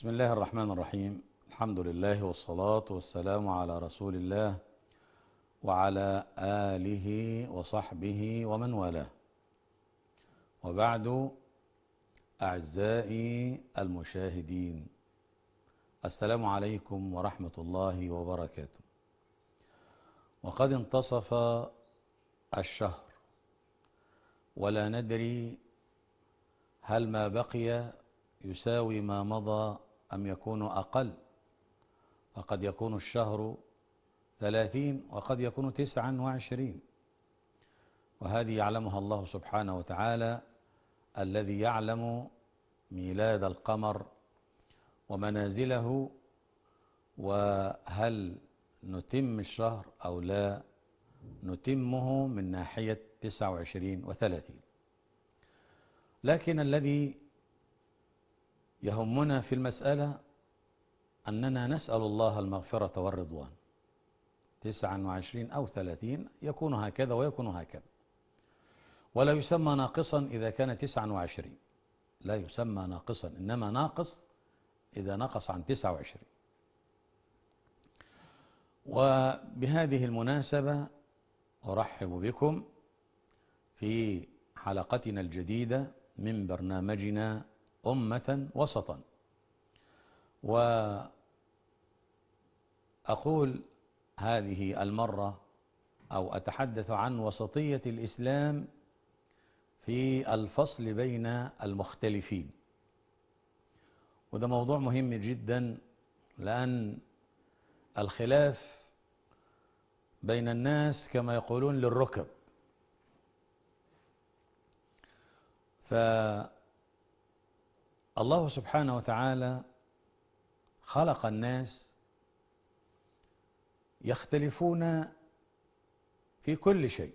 بسم الله الرحمن الرحيم. الحمد لله والصلاة والسلام على رسول الله وعلى آله وصحبه ومن والاه، وبعد. أعزائي المشاهدين، السلام عليكم ورحمة الله وبركاته. وقد انتصف الشهر ولا ندري هل ما بقي يساوي ما مضى أم يكون أقل، فقد يكون الشهر 30 وقد يكون 29، وهذه يعلمها الله سبحانه وتعالى، الذي يعلم ميلاد القمر ومنازله، وهل نتم الشهر أو لا نتمه من ناحية 29 و30. لكن الذي يهمنا في المسألة أننا نسأل الله المغفرة والرضوان. 29 أو 30 يكون هكذا ويكون هكذا، ولا يسمى ناقصا إذا كان 29، لا يسمى ناقصا، إنما ناقص إذا نقص عن 29. وبهذه المناسبة أرحب بكم في حلقتنا الجديدة من برنامجنا أمة وسطا. وأقول هذه المرة أو أتحدث عن وسطية الإسلام في الفصل بين المختلفين، وده موضوع مهم جدا، لأن الخلاف بين الناس كما يقولون للركب. فالله سبحانه وتعالى خلق الناس يختلفون في كل شيء،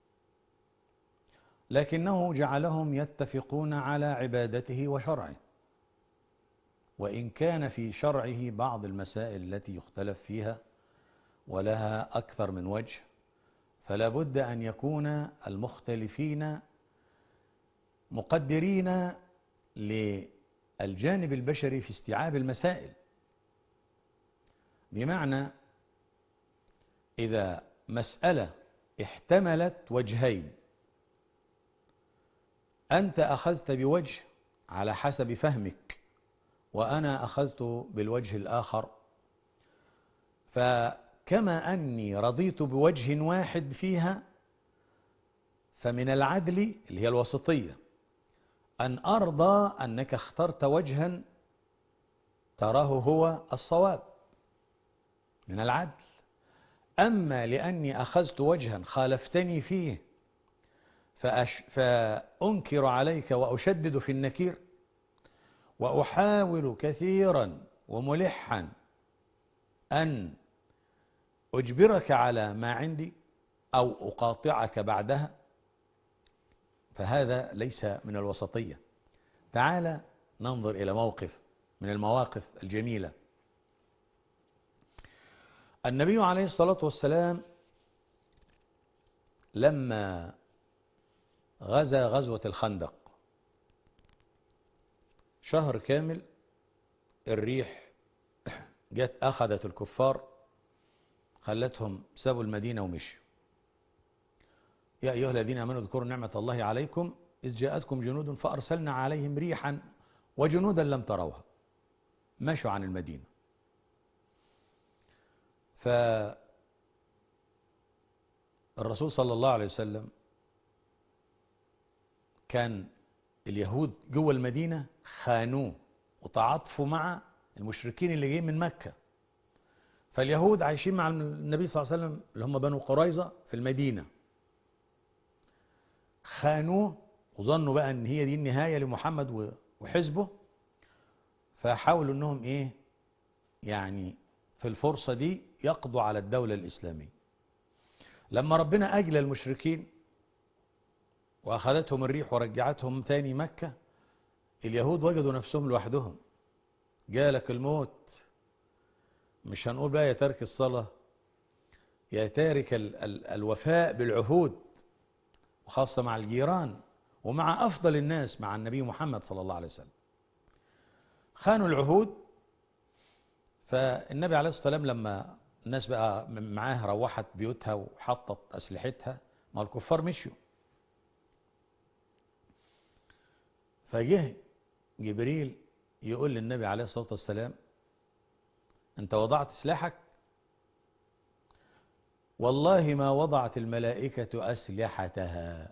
لكنه جعلهم يتفقون على عبادته وشرعه، وإن كان في شرعه بعض المسائل التي يختلف فيها ولها أكثر من وجه، فلا بد أن يكون المختلفين مقدرين للجانب البشري في استيعاب المسائل. بمعنى إذا مسألة احتملت وجهين، أنت أخذت بوجه على حسب فهمك وأنا أخذت بالوجه الآخر، فكما أني رضيت بوجه واحد فيها، فمن العدل اللي هي الوسطية أن أرضى أنك اخترت وجها تراه هو الصواب، من العدل. أما لأني أخذت وجها خالفتني فيه فأنكر عليك وأشدد في النكير، وأحاول كثيرا وملحا أن أجبرك على ما عندي أو أقاطعك بعدها، فهذا ليس من الوسطية. تعال ننظر إلى موقف من المواقف الجميلة. النبي عليه الصلاة والسلام لما غزا غزوة الخندق، شهر كامل الريح جت أخذت الكفار، خلتهم سابوا المدينة ومشوا. يا أيها الذين آمنوا اذكروا نعمة الله عليكم إذ جاءتكم جنود فأرسلنا عليهم ريحا وجنودا لم تروها، مشوا عن المدينة. فالرسول صلى الله عليه وسلم كان اليهود جوه المدينة خانوه وتعاطفوا مع المشركين اللي جايين من مكة، فاليهود عايشين مع النبي صلى الله عليه وسلم اللي هم بنو قريظة في المدينة، خانوه وظنوا بقى ان هي دي النهاية لمحمد وحزبه، فحاولوا انهم يعني في الفرصة دي يقضوا على الدولة الإسلامية. لما ربنا أجلى المشركين وأخذتهم الريح ورجعتهم تاني مكة، اليهود وجدوا نفسهم لوحدهم، جالك الموت. مش هنقول بقى يا تارك الصلاة، يا تارك الوفاء بالعهود، وخاصة مع الجيران ومع أفضل الناس مع النبي محمد صلى الله عليه وسلم. خانوا العهود فالنبي عليه الصلاة والسلام لما الناس بقى معاه روحت بيوتها وحطت أسلحتها، ما الكفار مشيوا، فجه جبريل يقول للنبي عليه الصلاة والسلام أنت وضعت سلاحك؟ والله ما وضعت الملائكة أسلحتها.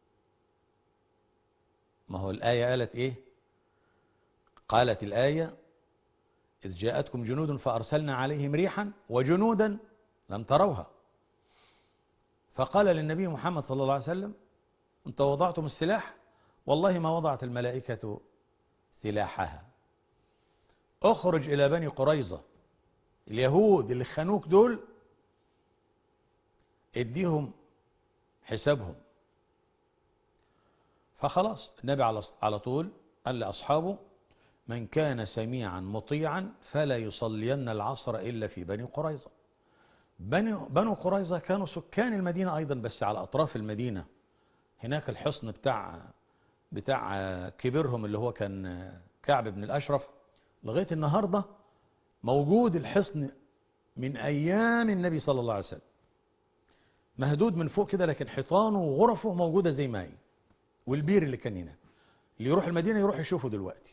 ما هو الآية قالت إيه؟ قالت الآية إذ جاءتكم جنود فأرسلنا عليهم ريحا وجنودا لم تروها. فقال للنبي محمد صلى الله عليه وسلم أنت وضعتم السلاح؟ والله ما وضعت الملائكة سلاحها. اخرج إلى بني قريظة، اليهود اللي خانوك دول اديهم حسابهم. فخلاص النبي على طول قال لأصحابه من كان سميعا مطيعا فلا يصلين العصر إلا في بني قريظة. بنو قريظة كانوا سكان المدينة أيضا، بس على أطراف المدينة. هناك الحصن بتاع كبيرهم اللي هو كان كعب بن الأشرف، لغاية النهاردة موجود الحصن من أيام النبي صلى الله عليه وسلم، مهدود من فوق كده، لكن حيطانه وغرفه موجودة زي ما هي، والبير اللي كان هنا اللي يروح المدينة يروح يشوفه دلوقتي.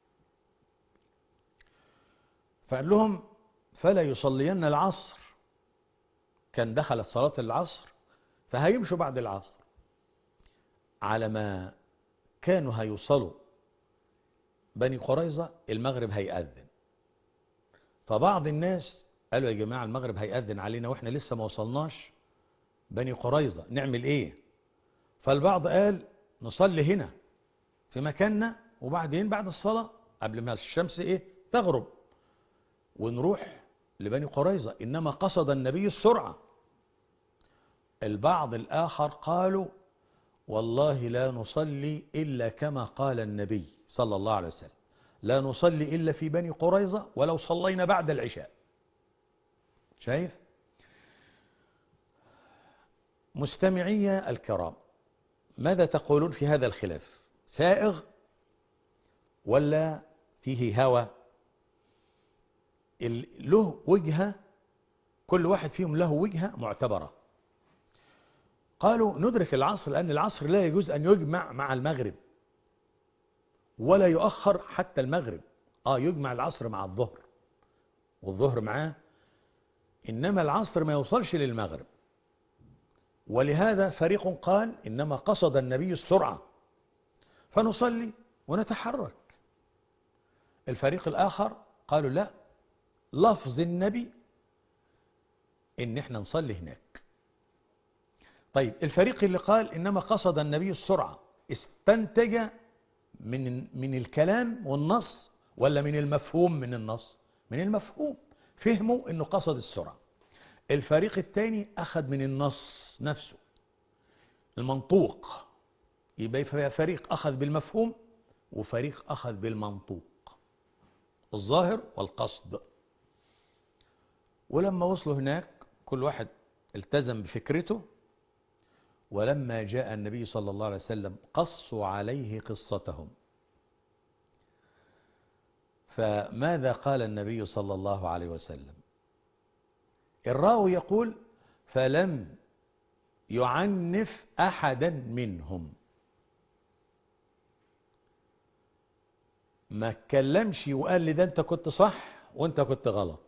فقال لهم فلا يصلين العصر، كان دخلت صلاة العصر فهيمشوا بعد العصر على ما كانوا هيوصلوا بني قريظة المغرب هيأذن. فبعض الناس قالوا يا جماعة المغرب هيأذن علينا وإحنا لسه ما وصلناش بني قريظة، نعمل إيه؟ فالبعض قال نصلي هنا في مكاننا، وبعدين بعد الصلاة قبل ما الشمس تغرب ونروح لبني قريظة، إنما قصد النبي السرعة. البعض الآخر قالوا والله لا نصلي إلا كما قال النبي صلى الله عليه وسلم، لا نصلي إلا في بني قريظة ولو صلينا بعد العشاء. شايف؟ مستمعي الكرام، ماذا تقولون في هذا الخلاف؟ سائغ ولا فيه هوى؟ له وجهة، كل واحد فيهم له وجهة معتبرة. قالوا ندرك العصر لأن العصر لا يجوز أن يجمع مع المغرب ولا يؤخر حتى المغرب. يجمع العصر مع الظهر والظهر معاه، إنما العصر ما يوصلش للمغرب. ولهذا فريق قال إنما قصد النبي السرعة فنصلي ونتحرك. الفريق الآخر قالوا لا، لفظ النبي إن احنا نصلي هناك. طيب الفريق اللي قال إنما قصد النبي السرعة استنتج من الكلام والنص ولا من المفهوم من النص؟ من المفهوم، فهموا إنه قصد السرعة. الفريق الثاني أخذ من النص نفسه المنطوق، يبقى فريق أخذ بالمفهوم وفريق أخذ بالمنطوق، الظاهر والقصد. ولما وصلوا هناك كل واحد التزم بفكرته، ولما جاء النبي صلى الله عليه وسلم قصوا عليه قصتهم. فماذا قال النبي صلى الله عليه وسلم؟ الراوي يقول فلم يعنف أحدا منهم، ما اتكلمش وقال لي ده انت كنت صح وانت كنت غلط،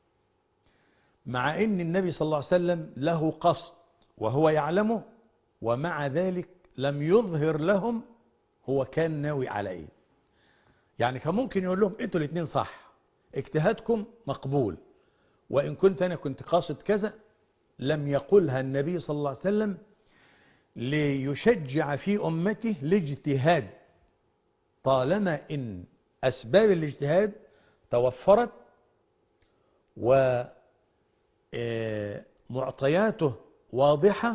مع ان النبي صلى الله عليه وسلم له قصد وهو يعلمه، ومع ذلك لم يظهر لهم هو كان ناوي على ايه. يعني كان ممكن يقول لهم انتوا الاثنين صح، اجتهادكم مقبول، وان كنت انا كنت قاصد كذا. لم يقلها النبي صلى الله عليه وسلم ليشجع في امته الاجتهاد، طالما ان اسباب الاجتهاد توفرت ومعطياته واضحة،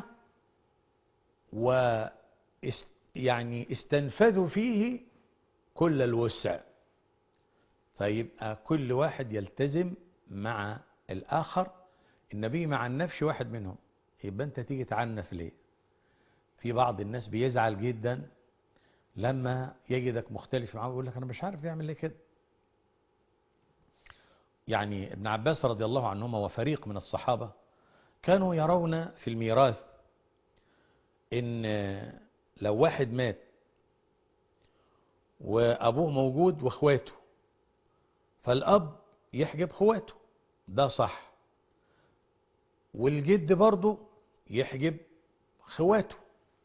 ويعني استنفذوا فيه كل الوسع، فيبقى كل واحد يلتزم مع الآخر. النبي ما عنفش واحد منهم، يبقى انت تيجي تعنف ليه؟ في بعض الناس بيزعل جدا لما يجدك مختلف معاه ويقول لك انا مش عارف يعمل ليه كده. يعني ابن عباس رضي الله عنهما وفريق من الصحابة كانوا يرون في الميراث إن لو واحد مات وأبوه موجود وإخواته، فالأب يحجب إخواته، ده صح، والجد برضه يحجب إخواته.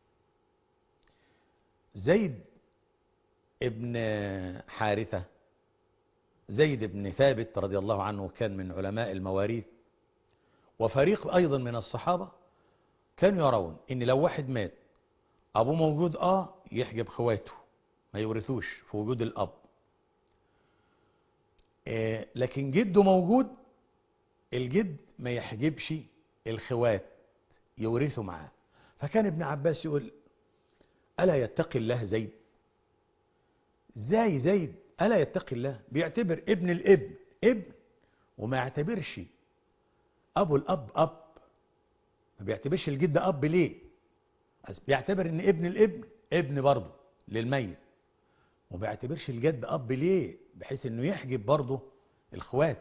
زيد ابن حارثة، زيد بن ثابت رضي الله عنه كان من علماء المواريث، وفريق أيضا من الصحابة كانوا يرون إن لو واحد مات أبوه موجود يحجب إخواته ما يورثوش في وجود الأب، لكن جده موجود الجد ما يحجبش الخوات يورثوا معاه. فكان ابن عباس يقول ألا يتقي الله زيد؟ زي زيد ألا يتقي الله؟ بيعتبر ابن الابن ابن وما يعتبرش أبو الأب أب، ما بيعتبرش الجد أب. ليه؟ بيعتبر إن ابن الابن ابن برضه للميت، وما بيعتبرش الجد أب. ليه؟ بحيث إنه يحجب برضه الخوات.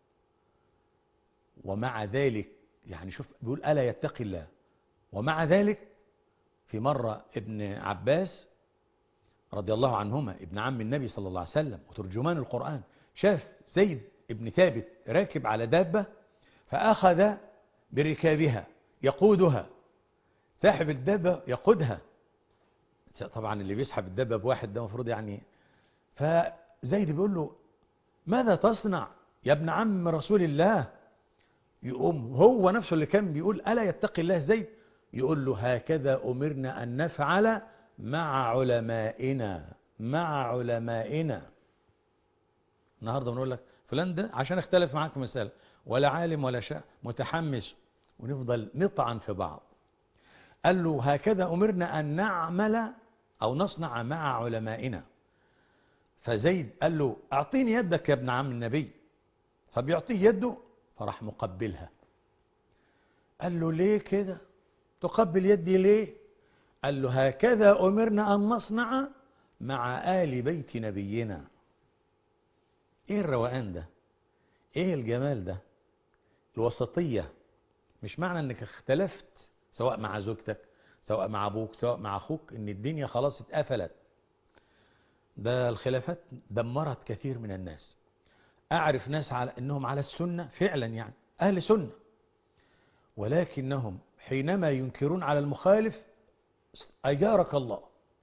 ومع ذلك يعني شوف بيقول ألا يتقي الله، ومع ذلك في مرة ابن عباس رضي الله عنهما ابن عم النبي صلى الله عليه وسلم وترجمان القرآن شاف زيد ابن ثابت راكب على دابة فأخذ بركابها يقودها، ساحب الدابة يقودها. طبعا اللي بيسحب الدابة بواحد ده مفروض يعني. فزيد بيقول له ماذا تصنع يا ابن عم رسول الله؟ يقوم هو نفسه اللي كان بيقول ألا يتقي الله زيد يقول له هكذا أمرنا أن نفعل مع علمائنا. مع علمائنا. النهاردة بنقول لك فلان ده عشان اختلف معاك في مسألة ولا عالم ولا شاء متحمس ونفضل نطعن في بعض. قال له هكذا أمرنا أن نعمل أو نصنع مع علمائنا. فزيد قال له أعطيني يدك يا ابن عم النبي، فبيعطيه يده فراح مقبلها. قال له ليه كده تقبل يدي ليه؟ قال له هكذا أمرنا أن نصنع مع آل بيت نبينا. ايه الروقان ده؟ ايه الجمال ده؟ الوسطية. مش معنى انك اختلفت سواء مع زوجتك سواء مع ابوك سواء مع اخوك ان الدنيا خلاص اتقفلت. ده الخلافات دمرت كثير من الناس. اعرف ناس على انهم على السنة فعلا يعني اهل سنة، ولكنهم حينما ينكرون على المخالف أجارك الله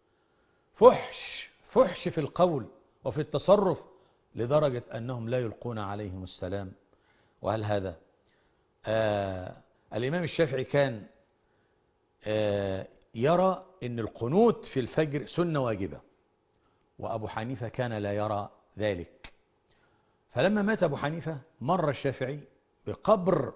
فحش في القول وفي التصرف لدرجة أنهم لا يلقون عليهم السلام. وهل هذا الإمام الشافعي كان يرى أن القنوت في الفجر سنة واجبة، وأبو حنيفة كان لا يرى ذلك. فلما مات أبو حنيفة مر الشافعي بقبر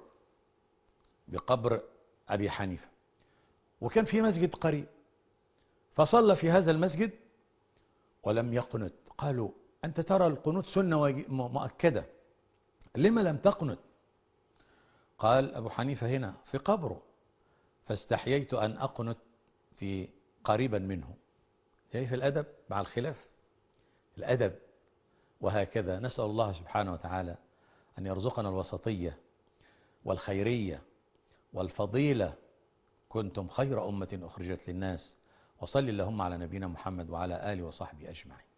أبي حنيفة، وكان في مسجد قريب، فصلى في هذا المسجد ولم يقنت. قالوا أنت ترى القنوت سنة مؤكدة، لما لم تقنت؟ قال أبو حنيفة هنا في قبره فاستحييت أن أقنت في قريبا منه. شايف الأدب مع الخلاف؟ الأدب. وهكذا نسأل الله سبحانه وتعالى أن يرزقنا الوسطية والخيرية والفضيلة. كنتم خير أمة أخرجت للناس. وصل اللهم على نبينا محمد وعلى آله وصحبه أجمعين.